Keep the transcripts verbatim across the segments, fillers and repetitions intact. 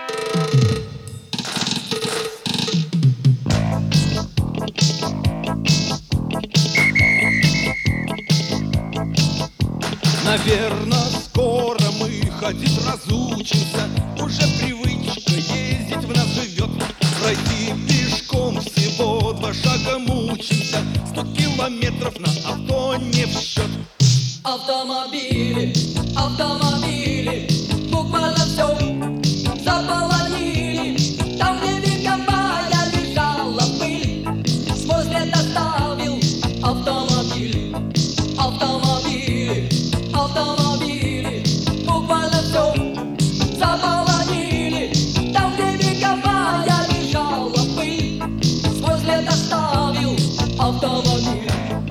Наверно, скоро мы ходить разучимся. Уже привычка ездить в нас живет. Пройти пешком всего два шага мучимся. Сто километров на авто не в счет. Автомобили, автомобили, буквально все заполонили. Там, где вековая лежала пыль, свой след оставил автомобиль. Автомобили, автомобили, буквально все заполонили. Там, где вековая лежала пыль, свой след оставил автомобиль.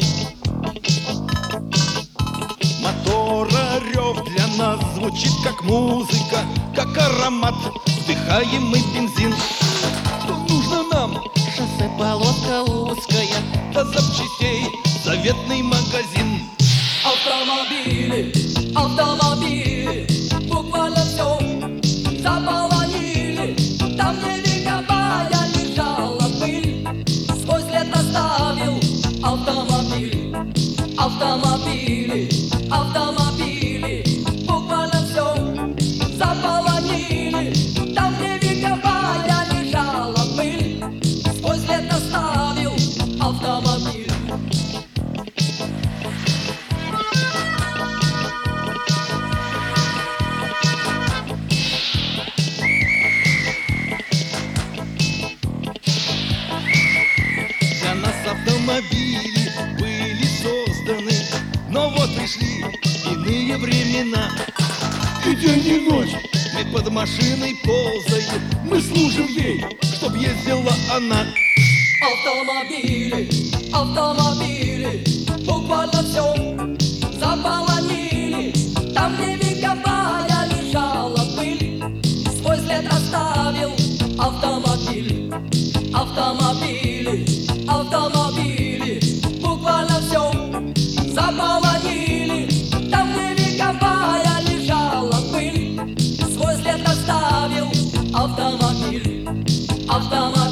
Мотора рев для нас звучит как музыка, как аромат вдыхаемый бензин. Что нужно нам? Шоссе, полоска узкая, до запчастей заветный магазин. Автомобили, автомобили, буквально все заполонили. Там, где вековая лежала пыль, свой след оставил автомобиль. Автомобили, автомобили, буквально все заполонили. Там, где вековая лежала пыль, свой след оставил автомобиль. Для нас автомобили были созданы, но вот пришли иные времена. И день, и ночь мы под машиной ползаем, мы служим ей, чтоб ездила она. Автомобили, автомобили, буквально все заполонили. Там, где вековая лежала пыль, свой след оставил автомобиль. Автомобили, автомобили, буквально все заполонили. Там, где вековая лежала пыль, свой след оставил автомобиль. Автомобиль.